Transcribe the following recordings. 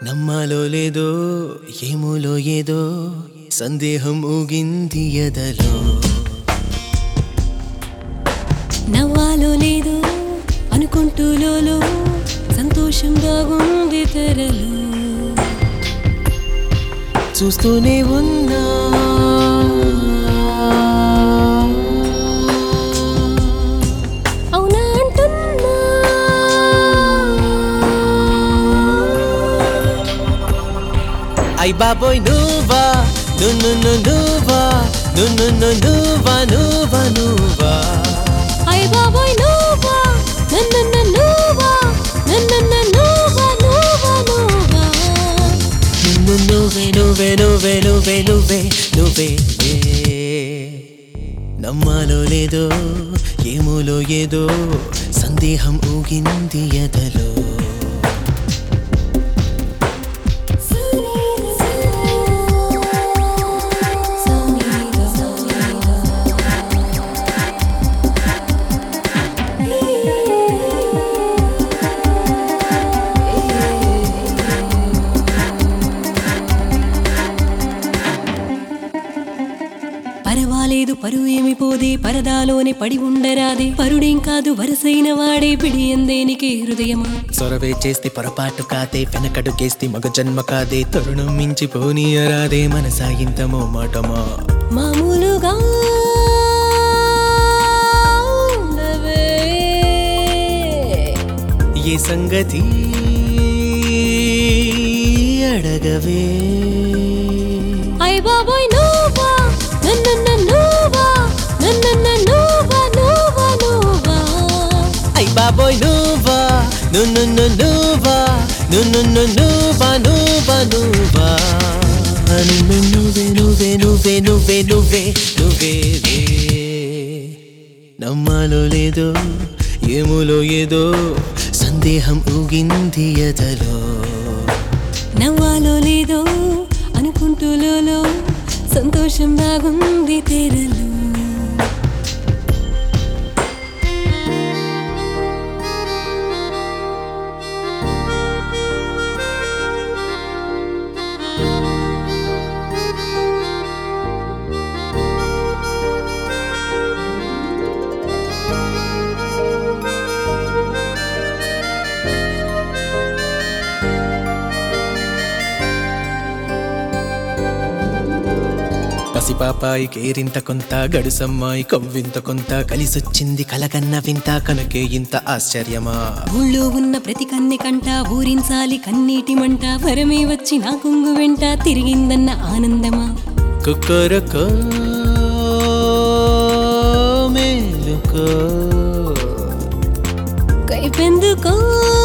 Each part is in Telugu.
నమ్మాలో లేదో ఏమోలో ఏదో సందేహం ఊగింది ఎదలో. నవ్వాలో లేదో అనుకుంటూ లోలో సంతోషం దాగుంది తెరలు. చూస్తూనే ఉన్నా అవునా అంటున్నా ఐ బాబోయ్ నువ్వా నువ్వా నువ్వా నువ్వా నువ్వా ఐ బాబోయ్ నువ్వా నువ్వా నువ్వా నువ్వా నువ్వే నువ్వే నువ్వే నువ్వే నువ్వే నువ్వే నమ్మాలో లేదో ఏమోలో ఏదో సందేహం ఊగింది ఎదలో. పరవాలేదు పరువు ఏమి పోదే పరదాలోనే పడి ఉండరాదే పరుడేం కాదు వరసైన వాడే పిడి ఎందేనికి హృదయమా. సొరవే చేస్తే పొరపాటు కాదే వెనకడుగేస్తే మగ జన్మ కాదే తరుణం మించి పోనీయరాదే మనసా ఇంతమో మాటమా. మామూలుగా ఉండవే ఏ సంగతి అడగవే. ఐ బాబోయ్ నువ్వా నువ్వా నువ్వా నువ్వా ఐ బాబోయ్ నువ్వా నువ్వా నువ్వా నువ్వా నువ్వే నువ్వే నువ్వే నువ్వే నువ్వే నువ్వే నమ్మాలో లేదో ఏమోలో ఏదో సందేహం ఊగింది ఎదలో. నవ్వాలో లేదో అనుకుంటూ లోలో సంతోషం దాగుంది తెరలు. పసిపాపాయి కేరింత కొంత గడుసమ్మాయి కవ్వింత కొంత కలిసొచ్చింది కలకన్న వింత కనుకే ఇంత ఆశ్చర్యమా. ఊళ్ళో ఉన్న ప్రతి కన్నె కంట ఊరించాలి కన్నీటి మంట వరమే వచ్చి నా కుంగు వెంట తిరిగిందన్న ఆనందమా. కుక్కరకో మేలుకో కైపెందుకో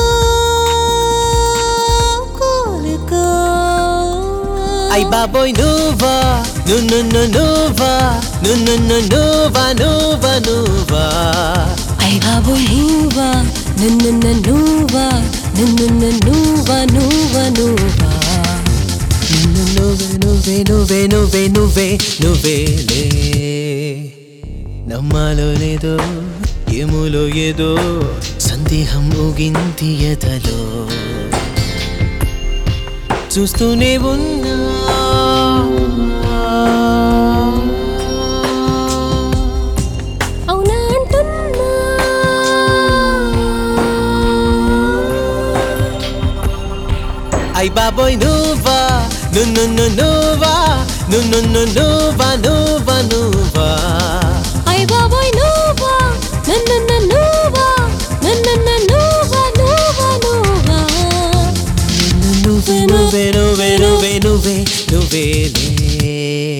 కోలుకో ఐ బాబోయ్ నువ్వా నువ్వా నువ్వా నువ్వా ఐ బాబోయ్ నువ్వా నువ్వా నువ్వా నువ్వా నువ్వే నువ్వే నువ్వే నువ్వే నువ్వే నమ్మాలో లేదో ఏమోలో ఏదో సందేహం ఊగింది ఎదలో. చూస్తూనే ఉన్నా అవునా అంటున్నా ఐ బాబోయ్ నువ్వా నువ్వా నువ్వా నువ్వా ఐ బాబోయ్ నువ్వా నువ్వా నువ్వా నువ్వే నువ్వే నువ్వే నువ్వే నువ్వే